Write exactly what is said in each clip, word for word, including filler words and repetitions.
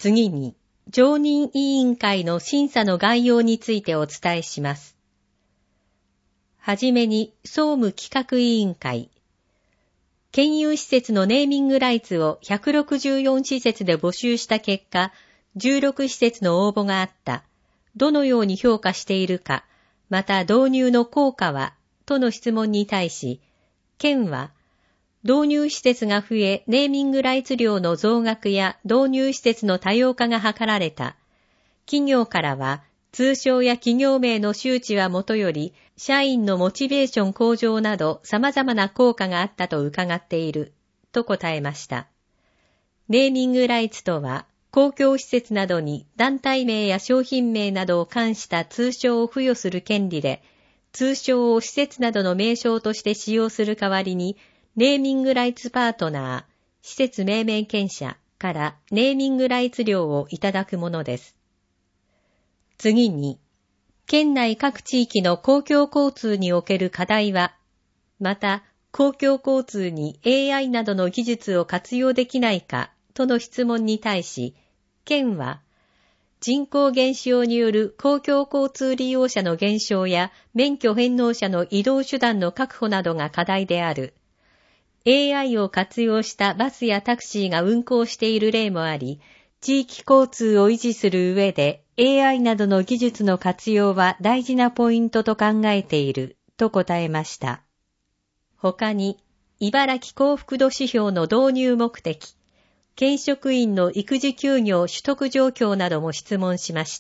次に、常任委員会の審査の概要についてお伝えします。はじめに、総務企画委員会。県有施設のネーミングライツをひゃくろくじゅうよん施設で募集した結果、じゅうろく施設の応募があった。どのように評価しているか、また導入の効果は、との質問に対し、県は、導入施設が増え、ネーミングライツ料の増額や導入施設の多様化が図られた。企業からは、通称や企業名の周知はもとより、社員のモチベーション向上など様々な効果があったと伺っている、と答えました。ネーミングライツとは、公共施設などに団体名や商品名などを冠した通称を付与する権利で、通称を施設などの名称として使用する代わりに、ネーミングライツパートナー、施設命名権者からネーミングライツ料をいただくものです。次に、県内各地域の公共交通における課題は、また公共交通に エーアイ などの技術を活用できないかとの質問に対し、県は、人口減少による公共交通利用者の減少や免許返納者の移動手段の確保などが課題である。エーアイ を活用したバスやタクシーが運行している例もあり、地域交通を維持する上で エーアイ などの技術の活用は大事なポイントと考えている、と答えました。他に、茨城幸福度指標の導入目的、県職員の育児休業取得状況なども質問しました。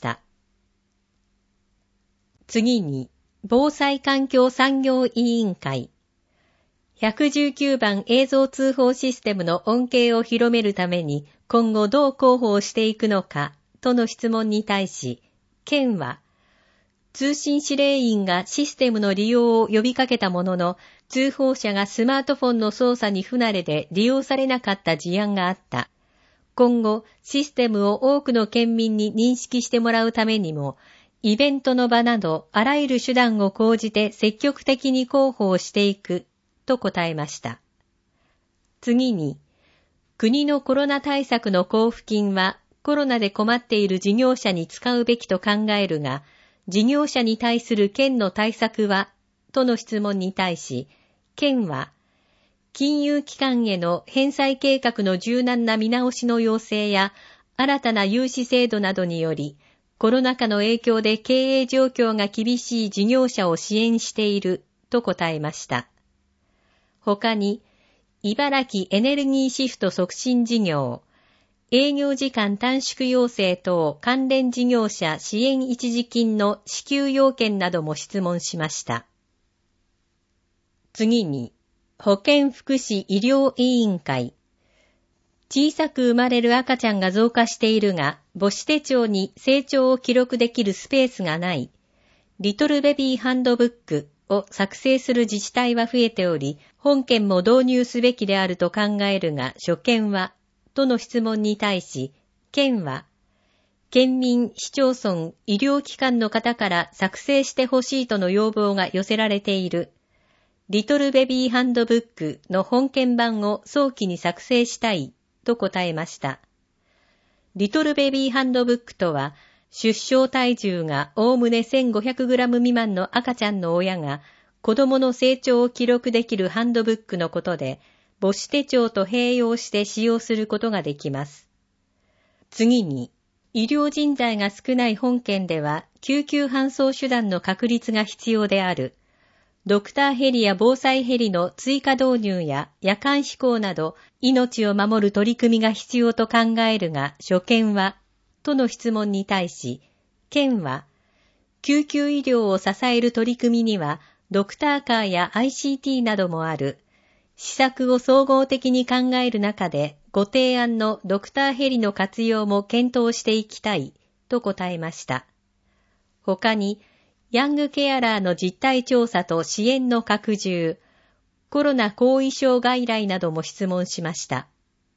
次に、防災環境産業委員会。ひゃくじゅうきゅうばん映像通報システムの恩恵を広めるために今後どう広報していくのかとの質問に対し、県は、通信指令員がシステムの利用を呼びかけたものの、通報者がスマートフォンの操作に不慣れで利用されなかった事案があった。今後、システムを多くの県民に認識してもらうためにも、イベントの場などあらゆる手段を講じて積極的に広報していく、と答えました。次に、国のコロナ対策の交付金はコロナで困っている事業者に使うべきと考えるが、事業者に対する県の対策は、との質問に対し、県は、金融機関への返済計画の柔軟な見直しの要請や、新たな融資制度などにより、コロナ禍の影響で経営状況が厳しい事業者を支援している、と答えました。他に、茨城エネルギーシフト促進事業、営業時間短縮要請等関連事業者支援一時金の支給要件なども質問しました。次に、保健福祉医療委員会。小さく生まれる赤ちゃんが増加しているが、母子手帳に成長を記録できるスペースがない。リトルベビーハンドブックを作成する自治体は増えており、本県も導入すべきであると考えるが、所見は、との質問に対し、県は、県民、市町村、医療機関の方から作成してほしいとの要望が寄せられている。リトルベビーハンドブックの本県版を早期に作成したい、と答えました。リトルベビーハンドブックとは、出生体重がおおむね せんごひゃくグラム 未満の赤ちゃんの親が子供の成長を記録できるハンドブックのことで、母子手帳と併用して使用することができます。次に、医療人材が少ない本県では救急搬送手段の確立が必要である。ドクターヘリや防災ヘリの追加導入や夜間飛行など命を守る取り組みが必要と考えるが、所見は、との質問に対し、県は、救急医療を支える取り組みには、ドクターカーや アイシーティー などもある。施策を総合的に考える中で、ご提案のドクターヘリの活用も検討していきたい、と答えました。他に、ヤングケアラーの実態調査と支援の拡充、コロナ後遺症外来なども質問しました。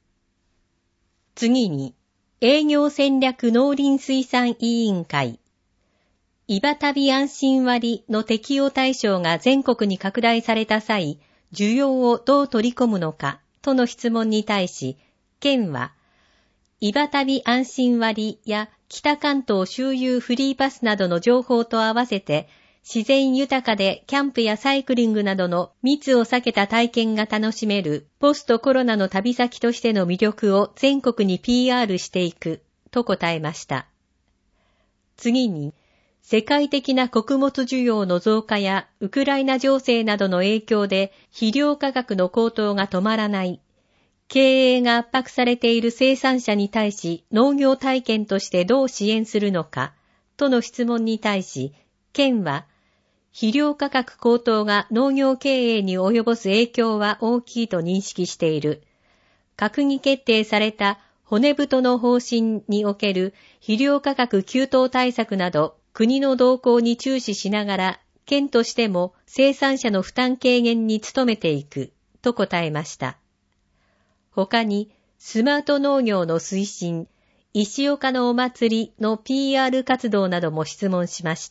次に、営業戦略農林水産委員会。イバ旅安心割の適用対象が全国に拡大された際、需要をどう取り込むのかとの質問に対し、県は、 岩旅安心割や北関東周遊フリーパスなどの情報と合わせて、自然豊かでキャンプやサイクリングなどの密を避けた体験が楽しめるポストコロナの旅先としての魅力を全国に ピーアール していくと答えました。次に、世界的な穀物需要の増加やウクライナ情勢などの影響で肥料価格の高騰が止まらない。経営が圧迫されている生産者に対し農業体験としてどう支援するのかとの質問に対し、県は、肥料価格高騰が農業経営に及ぼす影響は大きいと認識している。閣議決定された骨太の方針における肥料価格急騰対策など国の動向に注視しながら、県としても生産者の負担軽減に努めていくと答えました。他に、スマート農業の推進、石岡のお祭りの ピーアール 活動なども質問しました。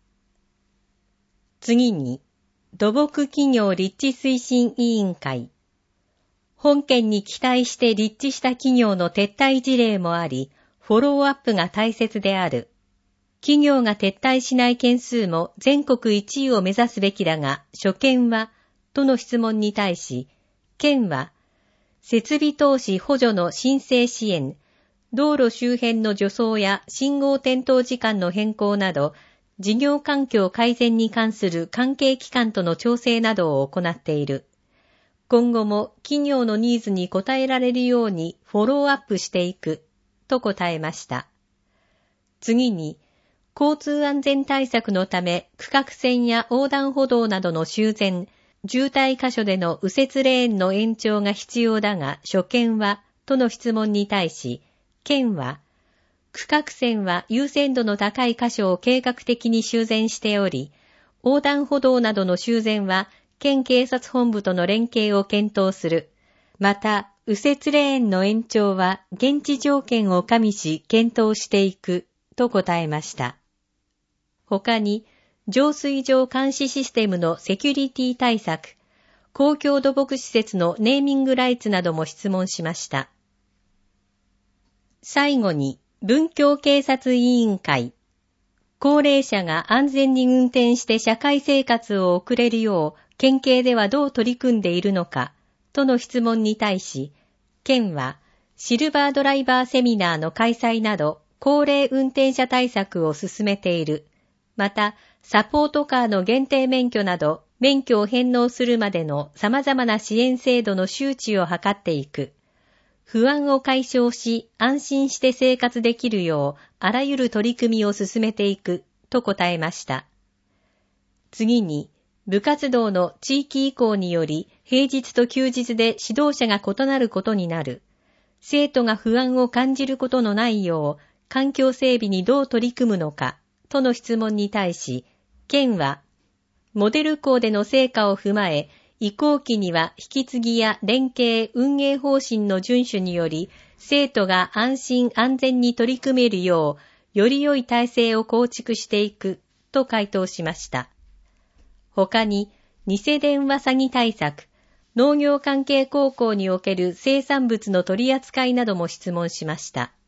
次に、土木企業立地推進委員会。本県に期待して立地した企業の撤退事例もあり、フォローアップが大切である。企業が撤退しない件数も全国いちいを目指すべきだが、所見は、との質問に対し、県は、設備投資補助の申請支援、道路周辺の除草や信号点灯時間の変更など、事業環境改善に関する関係機関との調整などを行っている。今後も企業のニーズに応えられるようにフォローアップしていく、と答えました。次に、交通安全対策のため区画線や横断歩道などの修繕、渋滞箇所での右折レーンの延長が必要だが所見は、との質問に対し、県は、区画線は優先度の高い箇所を計画的に修繕しており、横断歩道などの修繕は県警察本部との連携を検討する。また、右折レーンの延長は現地条件を加味し検討していくと答えました。他に、浄水場監視システムのセキュリティ対策、公共土木施設のネーミングライツなども質問しました。最後に、文教警察委員会。高齢者が安全に運転して社会生活を送れるよう、県警ではどう取り組んでいるのか、との質問に対し、県は、シルバードライバーセミナーの開催など、高齢運転者対策を進めている。また、サポートカーの限定免許など、免許を返納するまでの様々な支援制度の周知を図っていく。不安を解消し、安心して生活できるよう、あらゆる取り組みを進めていく、と答えました。次に、部活動の地域移行により、平日と休日で指導者が異なることになる。生徒が不安を感じることのないよう、環境整備にどう取り組むのか、との質問に対し、県は、モデル校での成果を踏まえ、移行期には引き継ぎや連携、運営方針の遵守により、生徒が安心安全に取り組めるよう、より良い体制を構築していく、と回答しました。他に、偽電話詐欺対策、農業関係高校における生産物の取り扱いなども質問しました。